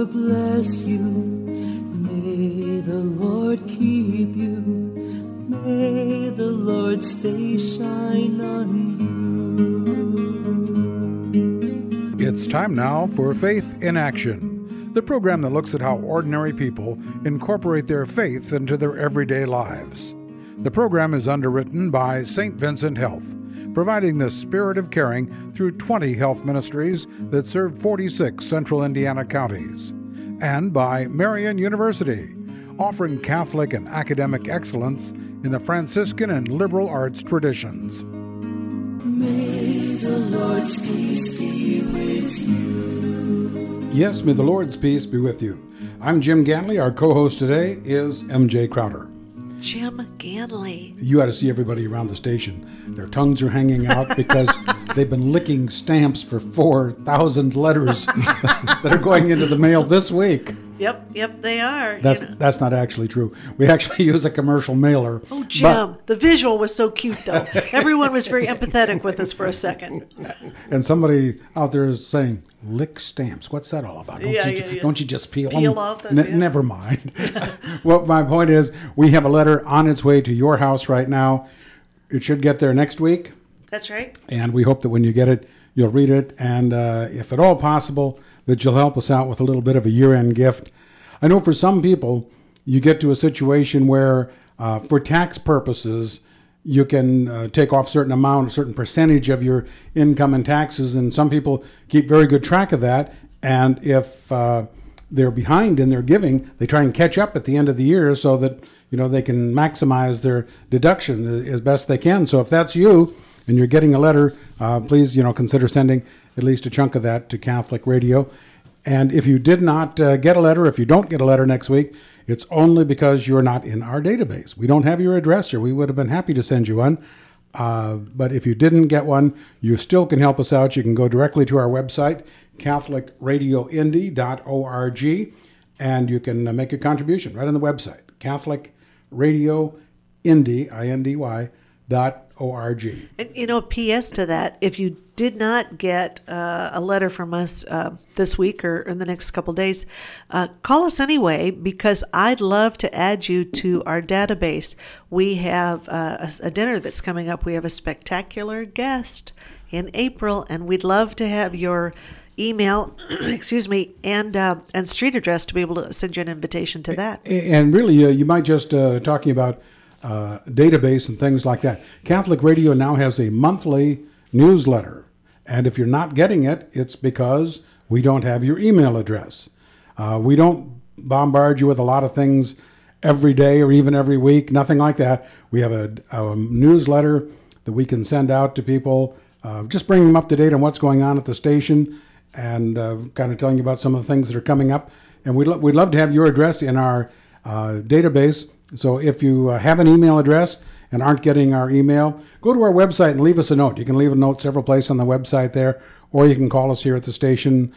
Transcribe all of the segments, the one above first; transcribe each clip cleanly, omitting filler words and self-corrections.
Lord bless you. May the Lord keep you. May the Lord's face shine on you. It's time now for Faith in Action, the program that looks at how ordinary people incorporate their faith into their everyday lives. The program is underwritten by St. Vincent Health, providing the spirit of caring through 20 health ministries that serve 46 central Indiana counties, and by Marian University, offering Catholic and academic excellence in the Franciscan and liberal arts traditions. May the Lord's peace be with you. Yes, may the Lord's peace be with you. I'm Jim Ganley. Our co-host today is MJ Crowder. Jim Ganley. You ought to see everybody around the station. Their tongues are hanging out because they've been licking stamps for 4,000 letters that are going into the mail this week. Yep, they are. That's not actually true. We actually use a commercial mailer. Oh, Jim, the visual was so cute, though. Everyone was very empathetic with us for a second. And somebody out there is saying, lick stamps. What's that all about? Don't you just peel them? Off Never mind. Well, my point is, we have a letter on its way to your house right now. It should get there next week. That's right. And we hope that when you get it, you'll read it. And if at all possible, that you'll help us out with a little bit of a year-end gift. I know for some people, you get to a situation where, for tax purposes, you can take off a certain percentage of your income and taxes, and some people keep very good track of that. And if they're behind in their giving, they try and catch up at the end of the year so that they can maximize their deduction as best they can. So if that's you and you're getting a letter, please consider sending at least a chunk of that to Catholic Radio. And if you did not get a letter, if you don't get a letter next week, it's only because you're not in our database. We don't have your address here. We would have been happy to send you one. But if you didn't get one, you still can help us out. You can go directly to our website, catholicradioindy.org, and you can make a contribution right on the website, catholicradioindy.org. And P.S. to that, if you did not get a letter from us this week or in the next couple days, call us anyway, because I'd love to add you to our database. We have a dinner that's coming up. We have a spectacular guest in April, and we'd love to have your email, and street address to be able to send you an invitation to that. And really, you might just talking about database and things like that. Catholic Radio now has a monthly newsletter. And if you're not getting it, it's because we don't have your email address. We don't bombard you with a lot of things every day or even every week, nothing like that. We have a newsletter that we can send out to people, just bring them up to date on what's going on at the station and kind of telling you about some of the things that are coming up. And we'd love to have your address in our database. So if you have an email address and aren't getting our email, go to our website and leave us a note. You can leave a note several places on the website there, or you can call us here at the station,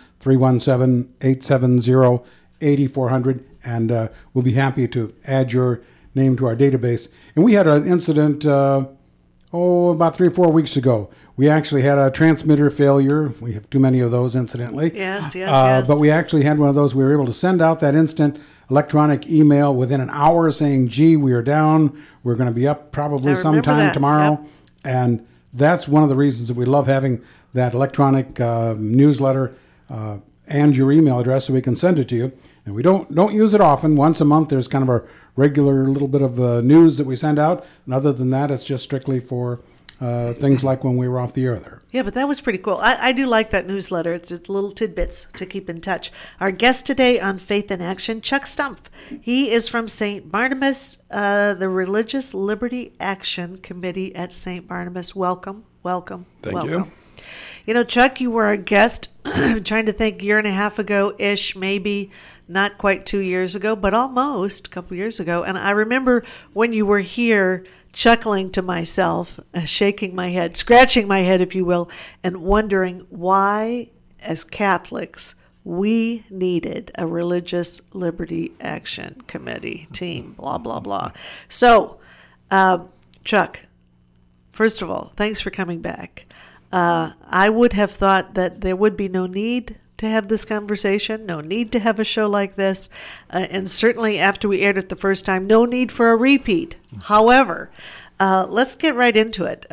317-870-8400, and we'll be happy to add your name to our database. And we had an incident, about 3 or 4 weeks ago. We actually had a transmitter failure. We have too many of those, incidentally. Yes. But we actually had one of those. We were able to send out that instant electronic email within an hour saying, gee, we are down. We're going to be up probably sometime tomorrow. Yep. And that's one of the reasons that we love having that electronic newsletter and your email address so we can send it to you. And we don't use it often. Once a month, there's kind of a regular little bit of news that we send out. And other than that, it's just strictly for things like when we were off the air there. Yeah, but that was pretty cool. I do like that newsletter. It's little tidbits to keep in touch. Our guest today on Faith in Action, Chuck Stumpf. He is from St. Barnabas, the Religious Liberty Action Committee at St. Barnabas. Welcome. Thank you. Chuck, you were our guest, I'm trying to think, 1.5 years ago-ish, maybe not quite 2 years ago, but almost a couple years ago. And I remember when you were here, chuckling to myself, shaking my head, scratching my head, if you will, and wondering why, as Catholics, we needed a Religious Liberty Action Committee team, blah, blah, blah. So, Chuck, first of all, thanks for coming back. I would have thought that there would be no need to have this conversation, no need to have a show like this, and certainly after we aired it the first time, no need for a repeat. However, let's get right into it.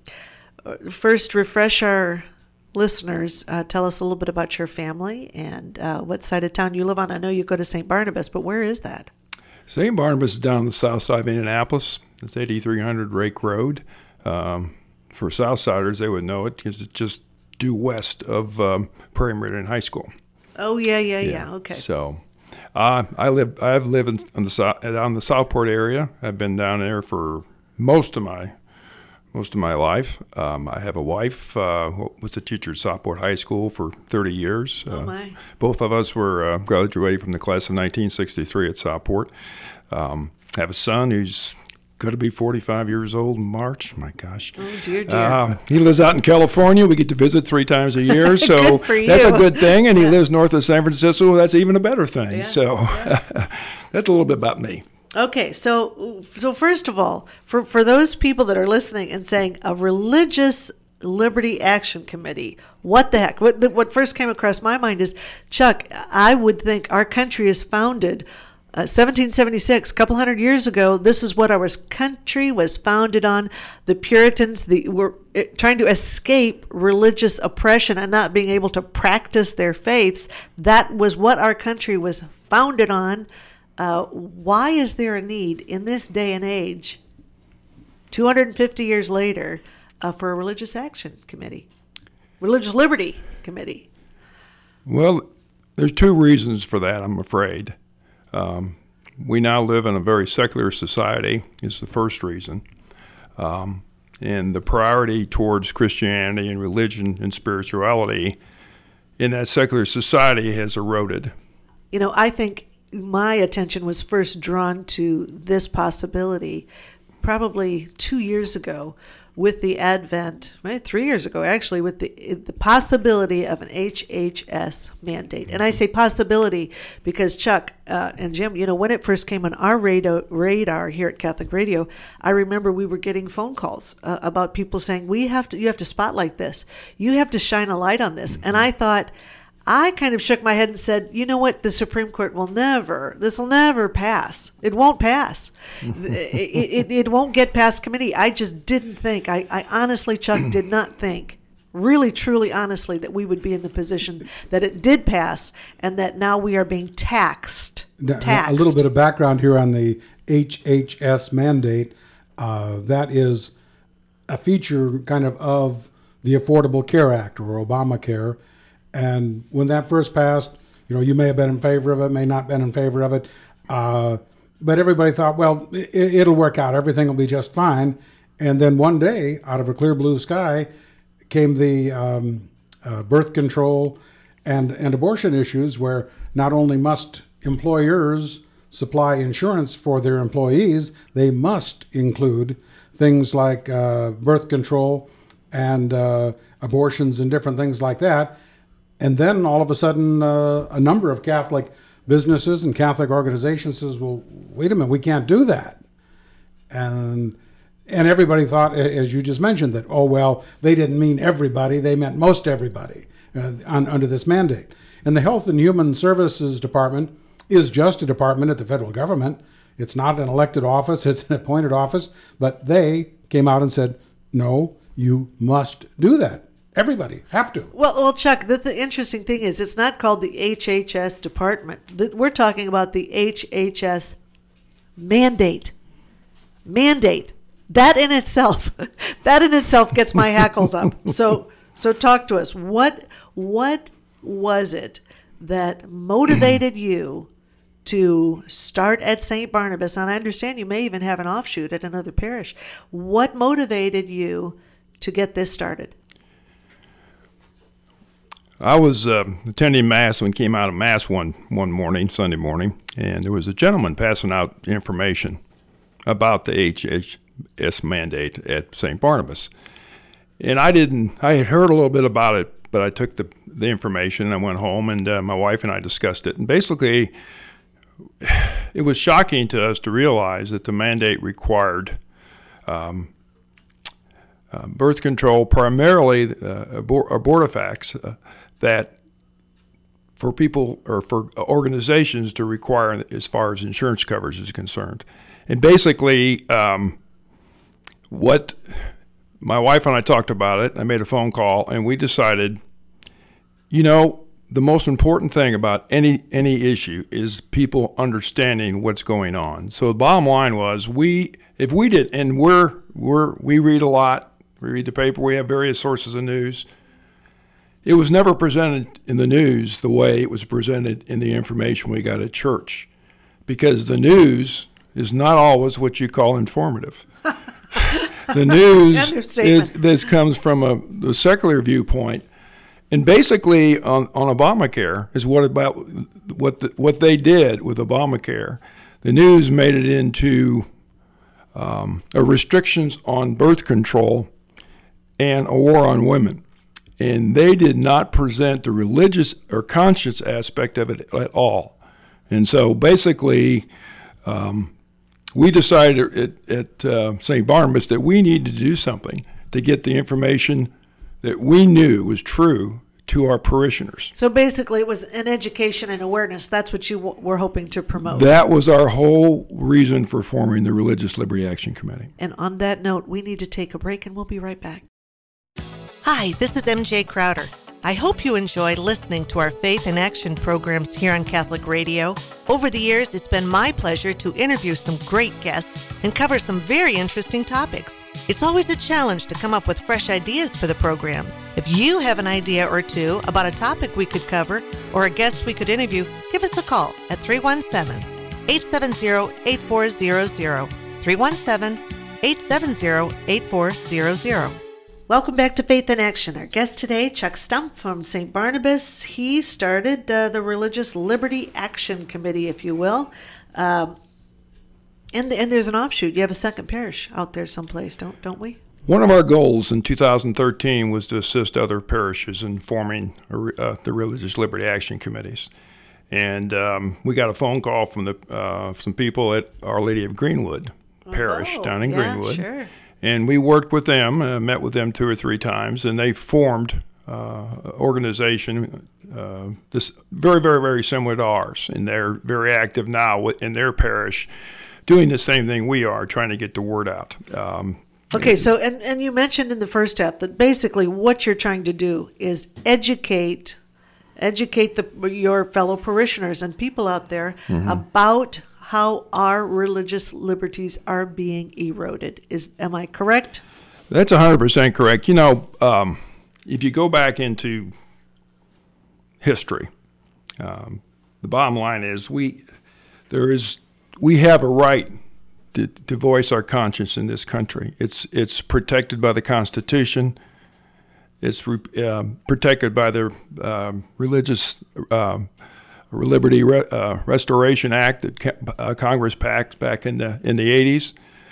First, refresh our listeners. Tell us a little bit about your family and what side of town you live on. I know you go to St. Barnabas, but where is that? St. Barnabas is down on the south side of Indianapolis. It's 8300 Rake Road. For Southsiders, they would know it because it's just due west of Prairie Meridian High School. Oh, yeah. Okay. So, I've lived on the Southport area. I've been down there for most of my life. I have a wife who was a teacher at Southport High School for 30 years. Both of us were graduated from the class of 1963 at Southport. I have a son who's going to be 45 years old in March. My gosh. Oh, dear. He lives out in California. We get to visit 3 times a year, so that's a good thing. And he lives north of San Francisco. That's even a better thing. Yeah. So that's a little bit about me. Okay, so first of all, for those people that are listening and saying a religious liberty action committee, what the heck? What first came across my mind is, Chuck, I would think our country is founded 1776, a couple hundred years ago. This is what our country was founded on. The Puritans were trying to escape religious oppression and not being able to practice their faiths. That was what our country was founded on. Why is there a need in this day and age, 250 years later, for a religious action committee, religious liberty committee? Well, there's 2 reasons for that, I'm afraid. We now live in a very secular society is the first reason. And the priority towards Christianity and religion and spirituality in that secular society has eroded. You know, I think my attention was first drawn to this possibility probably 2 years ago with the advent, 3 years ago actually, with the possibility of an HHS mandate. And I say possibility because Chuck and Jim, you know, when it first came on our radar here at Catholic Radio, I remember we were getting phone calls about people saying, you have to spotlight this. You have to shine a light on this. And I kind of shook my head and said, you know what, the Supreme Court this will never pass. It won't pass. it won't get past committee. I just didn't think, I honestly, Chuck, did not think, really, truly, honestly, that we would be in the position that it did pass and that now we are being taxed. A little bit of background here on the HHS mandate. That is a feature kind of the Affordable Care Act or Obamacare. And when that first passed, you know, you may have been in favor of it, may not have been in favor of it. But everybody thought, well, it'll work out. Everything will be just fine. And then one day, out of a clear blue sky, came the birth control and abortion issues, where not only must employers supply insurance for their employees, they must include things like birth control and abortions and different things like that. And then all of a sudden, a number of Catholic businesses and Catholic organizations says, well, wait a minute, we can't do that. And everybody thought, as you just mentioned, that, oh, well, they didn't mean everybody, they meant most everybody under this mandate. And the Health and Human Services Department is just a department at the federal government. It's not an elected office, it's an appointed office. But they came out and said, no, you must do that. Everybody have to. Well, Chuck, the interesting thing is it's not called the HHS department. We're talking about the HHS mandate. That in itself gets my hackles up. So talk to us. What was it that motivated you to start at St. Barnabas? And I understand you may even have an offshoot at another parish. What motivated you to get this started? I was attending Mass when came out of Mass one morning, Sunday morning, and there was a gentleman passing out information about the HHS mandate at St. Barnabas. And I had heard a little bit about it, but I took the information and I went home, and my wife and I discussed it. And basically, it was shocking to us to realize that the mandate required birth control, primarily abortifax, that for people or for organizations to require as far as insurance coverage is concerned. And basically, what my wife and I talked about it, I made a phone call, and we decided, the most important thing about any issue is people understanding what's going on. So the bottom line was, we read a lot, we read the paper, we have various sources of news. It was never presented in the news the way it was presented in the information we got at church, because the news is not always what you call informative. The news this comes from the secular viewpoint, and basically on Obamacare is what they did with Obamacare. The news made it into restrictions on birth control and a war on women. And they did not present the religious or conscience aspect of it at all. And so basically, we decided at St. Barnabas that we needed to do something to get the information that we knew was true to our parishioners. So basically, it was an education and awareness. That's what you were hoping to promote. That was our whole reason for forming the Religious Liberty Action Committee. And on that note, we need to take a break, and we'll be right back. Hi, this is MJ Crowder. I hope you enjoy listening to our Faith in Action programs here on Catholic Radio. Over the years, it's been my pleasure to interview some great guests and cover some very interesting topics. It's always a challenge to come up with fresh ideas for the programs. If you have an idea or two about a topic we could cover or a guest we could interview, give us a call at 317-870-8400, 317-870-8400. Welcome back to Faith in Action. Our guest today, Chuck Stump from St. Barnabas. He started the Religious Liberty Action Committee, if you will. And there's an offshoot. You have a second parish out there someplace, don't we? One of our goals in 2013 was to assist other parishes in forming the Religious Liberty Action Committees. And we got a phone call from some people at Our Lady of Greenwood Parish down in Greenwood. Sure. And we worked with them, met with them 2 or 3 times, and they formed an organization this very, very, very similar to ours. And they're very active now in their parish, doing the same thing we are, trying to get the word out. Okay, so and you mentioned in the first step that basically what you're trying to do is educate your fellow parishioners and people out there about how our religious liberties are being eroded. Am I correct? That's 100% correct. If you go back into history, the bottom line is we have a right to voice our conscience in this country. It's protected by the Constitution. It's protected by the Religious Liberty Restoration Act that Congress passed back in the 80s.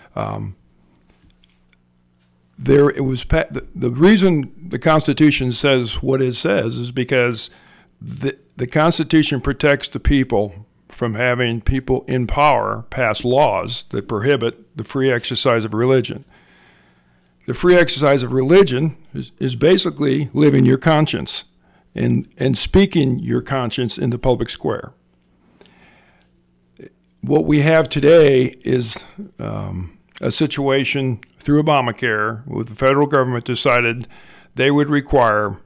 The reason the Constitution says what it says is because the Constitution protects the people from having people in power pass laws that prohibit the free exercise of religion. The free exercise of religion is basically living your conscience and speaking your conscience in the public square. What we have today is a situation through Obamacare where the federal government decided they would require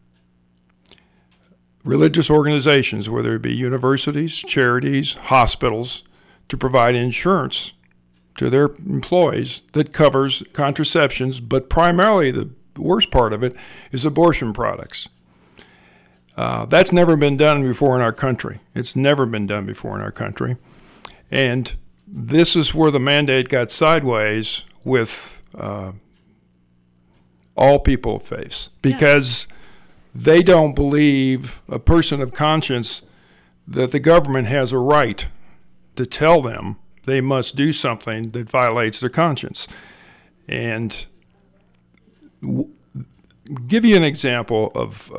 religious organizations, whether it be universities, charities, hospitals, to provide insurance to their employees that covers contraceptions, but primarily the worst part of it is abortion products. That's never been done before in our country. It's never been done before in our country. And this is where the mandate got sideways with all people of faith, because they don't believe, a person of conscience, that the government has a right to tell them they must do something that violates their conscience. And give you an example of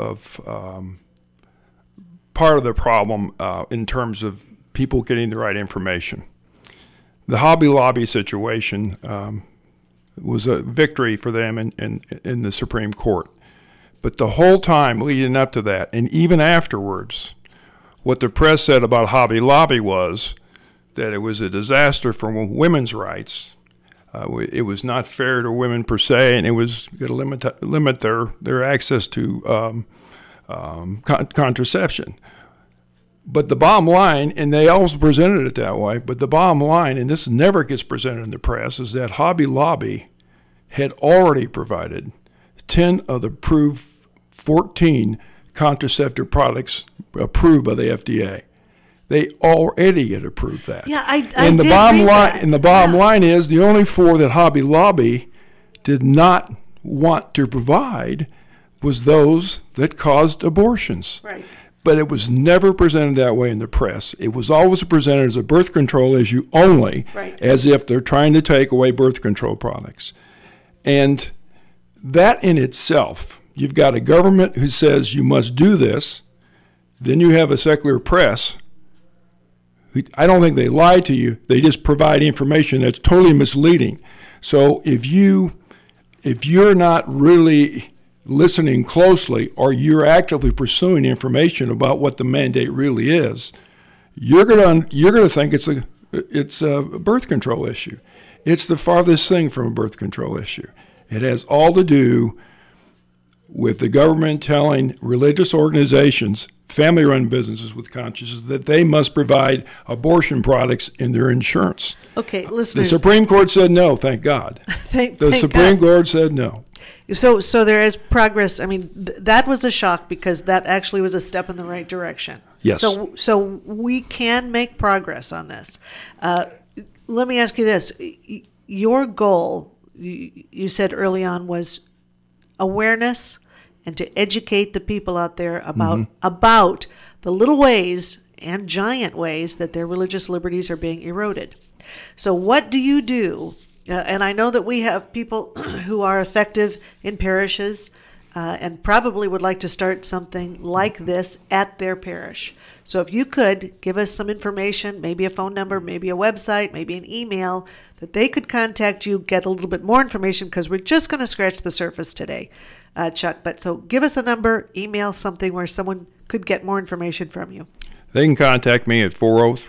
part of the problem in terms of people getting the right information. The Hobby Lobby situation was a victory for them in the Supreme Court. But the whole time leading up to that, and even afterwards, What the press said about Hobby Lobby was that it was a disaster for women's rights. It was not fair to women per se, and it was going to limit their access to contraception. But the bottom line, and they always presented it that way, but the bottom line, and this never gets presented in the press, is that Hobby Lobby had already provided 10 of the approved 14 contraceptive products approved by the FDA. They already had approved that. Yeah, I and the did bottom read line, that. And the bottom line is the only 4 that Hobby Lobby did not want to provide was those that caused abortions. Right. But it was never presented that way in the press. It was always presented as a birth control issue only, Right. as if they're trying to take away birth control products. And that in itself, you've got a government who says you must do this, then you have a secular press. I don't think they lie to you. They just provide information that's totally misleading. So if you're not really listening closely, or you're actively pursuing information about what the mandate really is, you're gonna think it's a birth control issue. It's the farthest thing from a birth control issue. It has all to do with the government telling religious organizations, family-run businesses with consciences, that they must provide abortion products in their insurance. Okay, The listeners. Supreme Court said no, thank God. Thank The Supreme God. Court said no. So there is progress. I mean, that was a shock because that actually was a step in the right direction. Yes. So we can make progress on this. Let me ask you this: your goal, you said early on, was awareness and to educate the people out there about the little ways and giant ways that their religious liberties are being eroded. So what do you do? And I know that we have people who are effective in parishes and probably would like to start something like this at their parish. So if you could give us some information, maybe a phone number, maybe a website, maybe an email, that they could contact you, get a little bit more information, because we're just going to scratch the surface today, Chuck. But so give us a number, email, something where someone could get more information from you. They can contact me at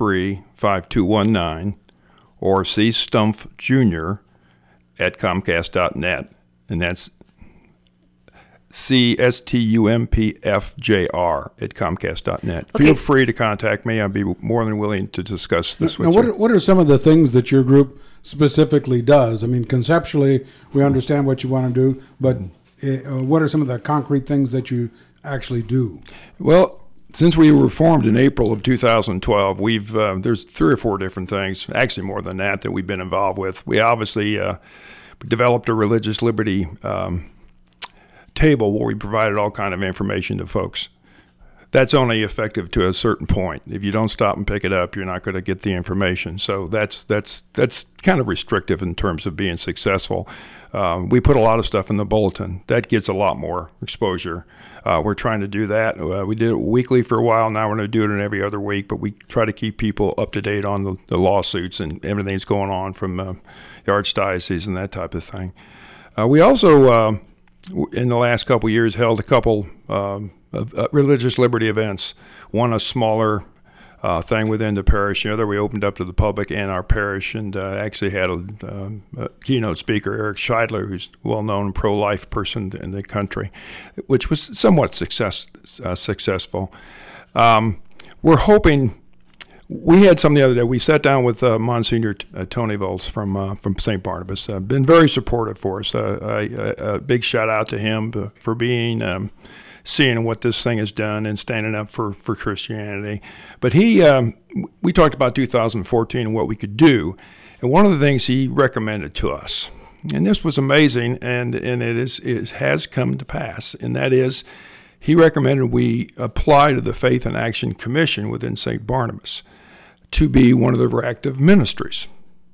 403-5219 or cstumpf Jr. at Comcast.net, and that's CSTUMPFJR at Comcast.net. Okay. Feel free to contact me. I'd be more than willing to discuss this with you. What are some of the things that your group specifically does? I mean, conceptually, we understand what you want to do, but what are some of the concrete things that you actually do? Well, since we were formed in April of 2012, we've there's 3 or 4 different things, actually more than that we've been involved with. We obviously developed a religious liberty table where we provided all kind of information to folks. That's only effective to a certain point. If you don't stop and pick it up, you're not going to get the information. So that's kind of restrictive in terms of being successful. We put a lot of stuff in the bulletin. That gets a lot more exposure. We're trying to do that. We did it weekly for a while. Now we're going to do it every other week, but we try to keep people up to date on the lawsuits and everything that's going on from the archdiocese and that type of thing. We also, in the last couple of years, held a couple of religious liberty events. One, a smaller thing within the parish. The other, we opened up to the public and our parish, and actually had a keynote speaker, Eric Scheidler, who's a well-known pro-life person in the country, which was somewhat successful. We're hoping. We had some the other day. We sat down with Monsignor Tony Volz from St. Barnabas. Been very supportive for us. A big shout out to him for being seeing what this thing has done and standing up for Christianity. But we talked about 2014 and what we could do, and one of the things he recommended to us, and this was amazing, and it has come to pass, and that is, he recommended we apply to the Faith and Action Commission within St. Barnabas to be one of their active ministries,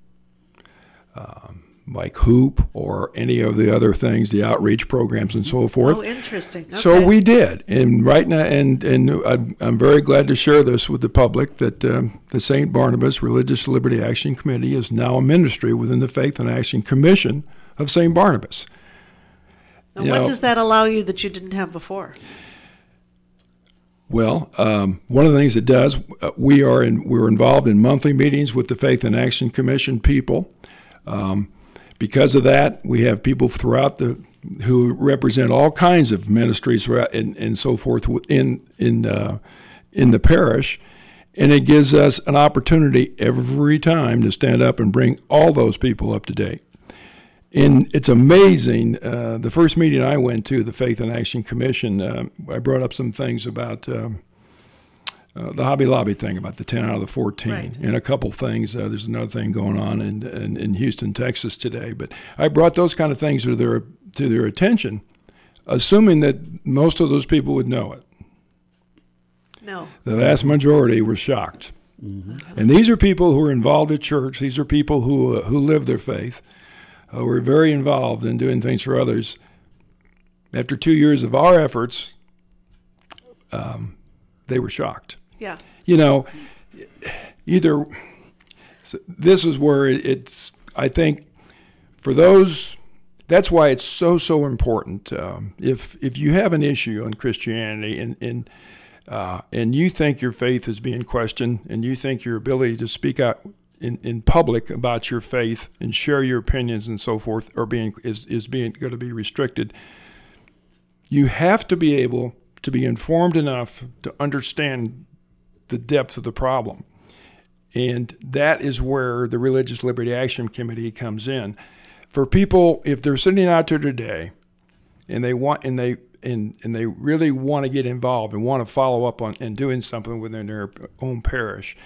like Hoop or any of the other things, the outreach programs and so forth. Oh, interesting. Okay. So we did, and right now, and I'm very glad to share this with the public that the St. Barnabas Religious Liberty Action Committee is now a ministry within the Faith and Action Commission of St. Barnabas. Now, what does that allow you that you didn't have before? Well, one of the things it does, we're involved in monthly meetings with the Faith in Action Commission people. Because of that, we have people throughout who represent all kinds of ministries and so forth in the parish, and it gives us an opportunity every time to stand up and bring all those people up to date. And it's amazing. The first meeting I went to, the Faith in Action Commission, I brought up some things about the Hobby Lobby thing, about the 10 out of the 14, right, and a couple things. There's another thing going on in Houston, Texas today. But I brought those kind of things to their attention, assuming that most of those people would know it. No. The vast majority were shocked. Mm-hmm. And these are people who are involved at church. These are people who live their faith. We're very involved in doing things for others. After 2 years of our efforts, they were shocked. Yeah. This is where it's, I think, for those, that's why it's so important. If you have an issue on Christianity and you think your faith is being questioned, and you think your ability to speak out in public about your faith and share your opinions and so forth is going to be restricted, you have to be able to be informed enough to understand the depth of the problem. And that is where the Religious Liberty Action Committee comes in. For people, if they're sitting out there today and they really want to get involved and want to follow up on and doing something within their own parish,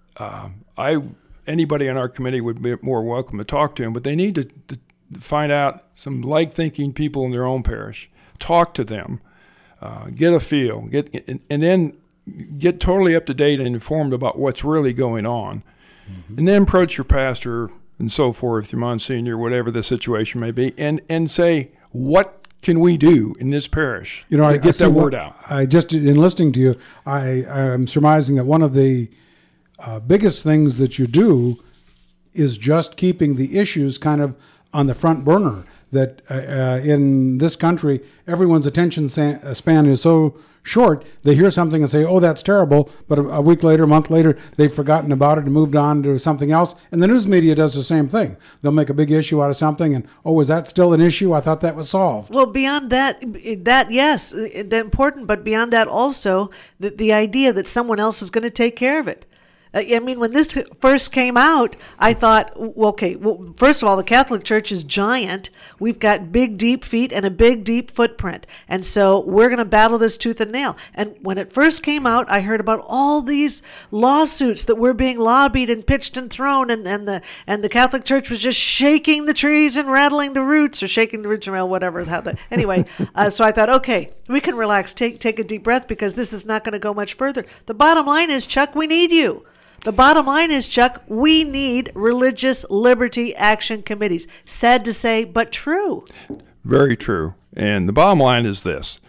anybody on our committee would be more welcome to talk to them, but they need to find out some like-thinking people in their own parish, talk to them, get a feel, and then get totally up to date and informed about what's really going on, mm-hmm. and then approach your pastor and so forth, your Monsignor, whatever the situation may be, and say, what can we do in this parish to get that word out? In listening to you, I'm surmising that one of the biggest things that you do is just keeping the issues kind of on the front burner. That in this country, everyone's attention span is so short, they hear something and say, oh, that's terrible, but a week later, a month later, they've forgotten about it and moved on to something else. And the news media does the same thing. They'll make a big issue out of something and, oh, is that still an issue? I thought that was solved. Well, beyond that, yes, that's important, but beyond that also, the idea that someone else is going to take care of it. I mean, when this first came out, I thought, first of all, the Catholic Church is giant. We've got big, deep feet and a big, deep footprint. And so we're going to battle this tooth and nail. And when it first came out, I heard about all these lawsuits that were being lobbied and pitched and thrown. And the Catholic Church was just shaking the trees and rattling the roots, or shaking the roots and whatever. Anyway, so I thought, okay, we can relax, take a deep breath, because this is not going to go much further. The bottom line is, Chuck, we need you. The bottom line is, Chuck, we need religious liberty action committees. Sad to say, but true. Very true. And the bottom line is this.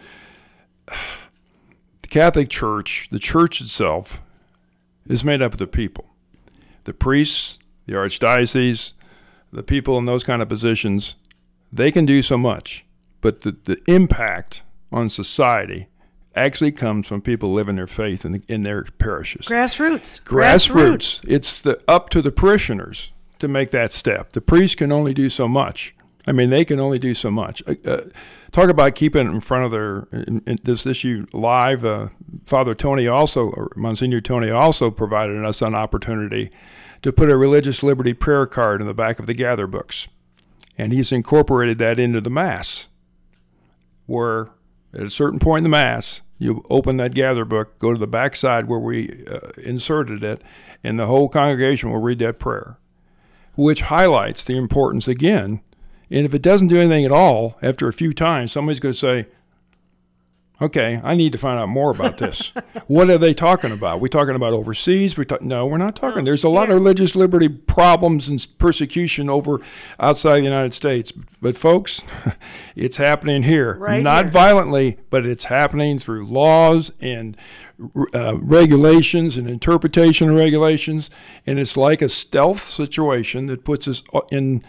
The Catholic Church, the church itself, is made up of the people. The priests, the archdiocese, the people in those kind of positions, they can do so much. But the impact on society actually comes from people living their faith in their parishes. Grassroots. It's up to the parishioners to make that step. The priests can only do so much. I mean, they can only do so much. Talk about keeping it in front of this issue live. Father Tony Monsignor Tony also provided us an opportunity to put a religious liberty prayer card in the back of the gather books. And he's incorporated that into the Mass, where at a certain point in the Mass, you open that gather book, go to the back side where we inserted it, and the whole congregation will read that prayer, which highlights the importance again. And if it doesn't do anything at all, after a few times, somebody's going to say, okay, I need to find out more about this. What are they talking about? We talking about overseas? No, we're not talking. There's a lot of religious liberty problems and persecution over outside the United States. But folks, it's happening here. Not violently, but it's happening through laws and regulations and interpretation of regulations. And it's like a stealth situation that puts us in.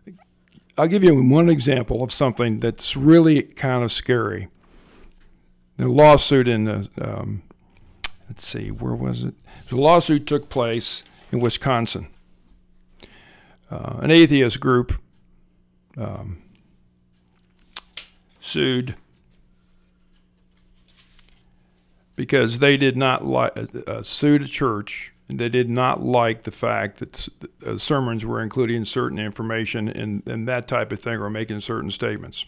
I'll give you one example of something that's really kind of scary. The lawsuit in the, let's see, where was it? The lawsuit took place in Wisconsin. An atheist group sued because they did not sued a church, and they did not like the fact that sermons were including certain information and that type of thing, or making certain statements.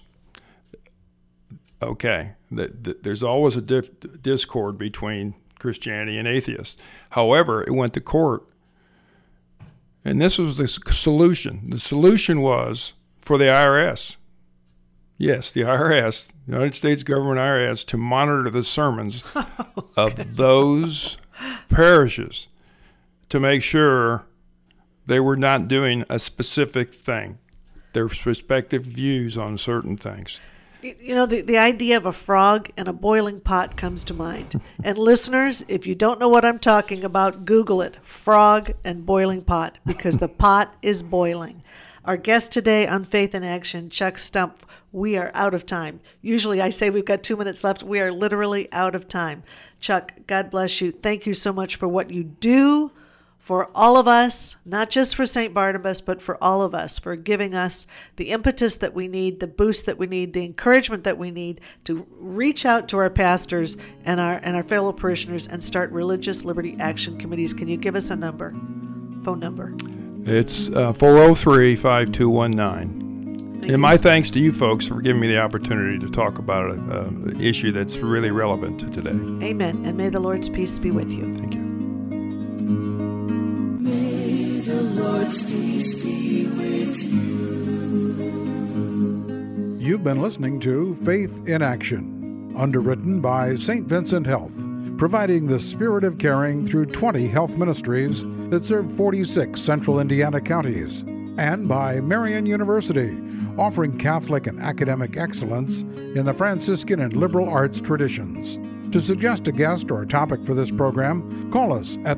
Okay, there's always a discord between Christianity and atheists. However, it went to court, and this was the solution. The solution was for the IRS. Yes, the IRS, the United States government IRS, to monitor the sermons of those parishes to make sure they were not doing a specific thing, their respective views on certain things. You know, the idea of a frog in a boiling pot comes to mind. And listeners, if you don't know what I'm talking about, Google it, frog and boiling pot, because the pot is boiling. Our guest today on Faith in Action, Chuck Stumpf. We are out of time. Usually I say we've got 2 minutes left. We are literally out of time. Chuck, God bless you. Thank you so much for what you do for all of us, not just for St. Barnabas, but for all of us, for giving us the impetus that we need, the boost that we need, the encouragement that we need to reach out to our pastors and our fellow parishioners and start religious liberty action committees. Can you give us a number, phone number? It's 403-5219. And my thanks to you folks for giving me the opportunity to talk about an issue that's really relevant to today. Amen. And may the Lord's peace be with you. Thank you. May the Lord's peace be with you. You've been listening to Faith in Action, underwritten by St. Vincent Health, providing the spirit of caring through 20 health ministries that serve 46 central Indiana counties, and by Marian University, offering Catholic and academic excellence in the Franciscan and liberal arts traditions. To suggest a guest or a topic for this program, call us at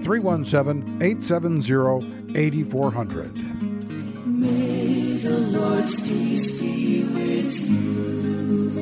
317-870-8400. May the Lord's peace be with you.